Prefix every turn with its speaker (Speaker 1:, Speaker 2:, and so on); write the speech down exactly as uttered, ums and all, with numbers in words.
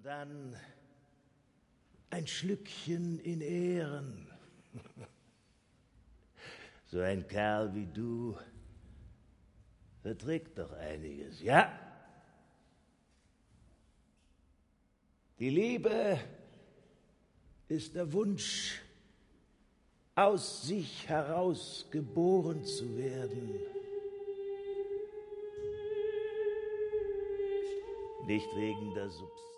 Speaker 1: dann ein Schlückchen in Ehren. So ein Kerl wie du verträgt doch einiges, ja? Die Liebe ist der Wunsch, aus sich heraus geboren zu werden. Nicht wegen der Substanz.